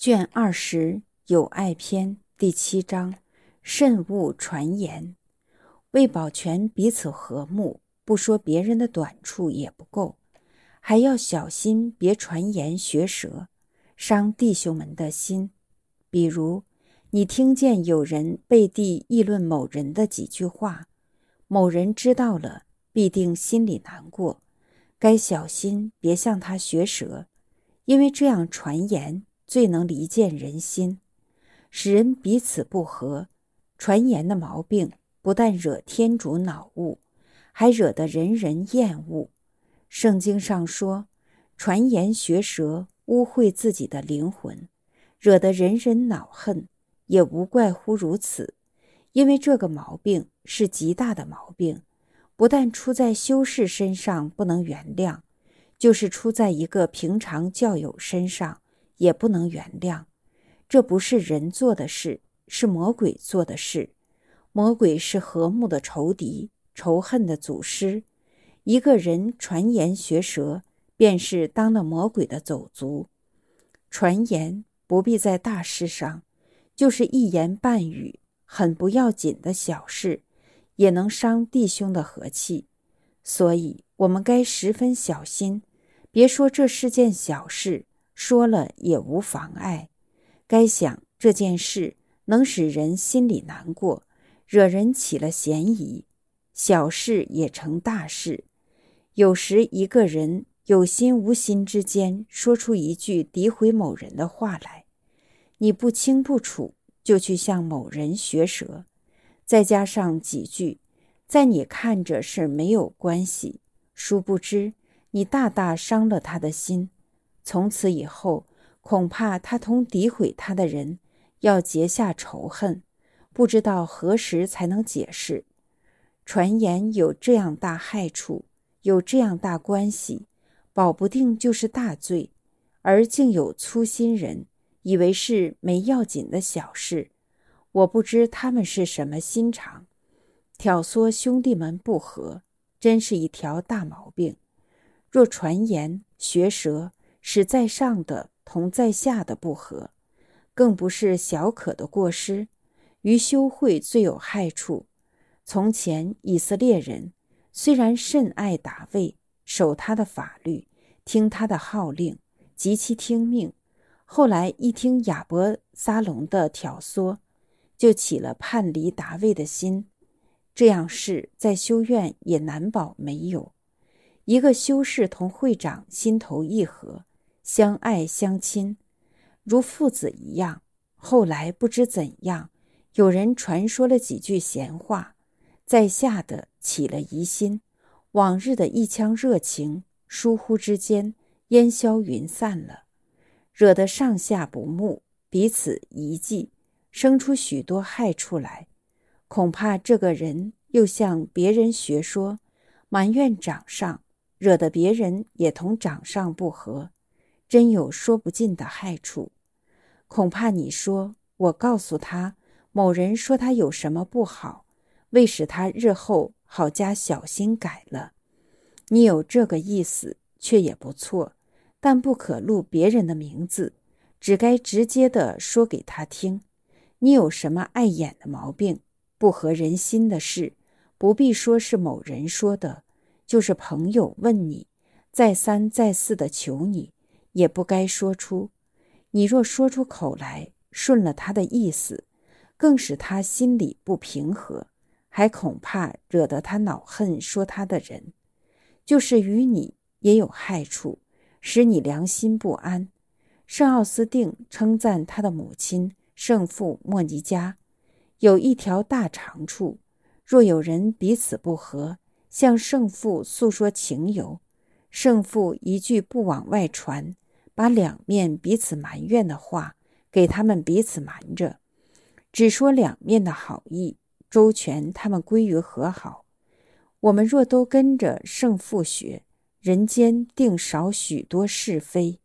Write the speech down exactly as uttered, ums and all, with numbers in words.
卷二十友爱篇第七章，慎勿传言。为保全彼此和睦，不说别人的短处也不够，还要小心别传言学舌，伤弟兄们的心。比如你听见有人背地议论某人的几句话，某人知道了必定心里难过，该小心别向他学舌，因为这样传言最能离间人心，使人彼此不和。传言的毛病不但惹天主恼恶，还惹得人人厌恶。圣经上说，传言学舌污秽自己的灵魂，惹得人人恼恨，也无怪乎如此。因为这个毛病是极大的毛病，不但出在修士身上不能原谅，就是出在一个平常教友身上也不能原谅。这不是人做的事，是魔鬼做的事。魔鬼是和睦的仇敌，仇恨的祖师。一个人传言学舌，便是当了魔鬼的走卒。传言不必在大事上，就是一言半语很不要紧的小事，也能伤弟兄的和气。所以我们该十分小心，别说这是件小事，说了也无妨碍。该想这件事能使人心里难过，惹人起了嫌疑，小事也成大事。有时一个人有心无心之间说出一句诋毁某人的话来，你不清不楚就去向某人学舌，再加上几句在你看着是没有关系，殊不知你大大伤了他的心。从此以后，恐怕他同诋毁他的人要结下仇恨，不知道何时才能解释。传言有这样大害处，有这样大关系，保不定就是大罪，而竟有粗心人以为是没要紧的小事。我不知他们是什么心肠，挑唆兄弟们不和，真是一条大毛病。若传言学舌使在上的同在下的不和，更不是小可的过失，于修会最有害处。从前以色列人虽然甚爱大卫，守他的法律，听他的号令，极其听命，后来一听亚伯撒龙的挑唆，就起了叛离大卫的心。这样事在修院也难保没有。一个修士同会长心头意合，相爱相亲，如父子一样，后来不知怎样，有人传说了几句闲话，在下的起了疑心，往日的一腔热情疏忽之间烟消云散了，惹得上下不睦，彼此疑忌，生出许多害处来。恐怕这个人又向别人学说，埋怨长上，惹得别人也同长上不和，真有说不尽的害处。恐怕你说，我告诉他某人说他有什么不好，为使他日后好加小心改了。你有这个意思，却也不错，但不可录别人的名字，只该直接地说给他听。你有什么碍眼的毛病，不合人心的事，不必说是某人说的，就是朋友问你，再三再四地求你，也不该说出。你若说出口来，顺了他的意思，更使他心里不平和，还恐怕惹得他恼恨说他的人，就是于你也有害处，使你良心不安。圣奥斯定称赞他的母亲圣父莫尼加，有一条大长处，若有人彼此不和，向圣父诉说情由，圣父一句不往外传，把两面彼此埋怨的话给他们彼此瞒着，只说两面的好意，周全他们归于和好。我们若都跟着圣父学，人间定少许多是非。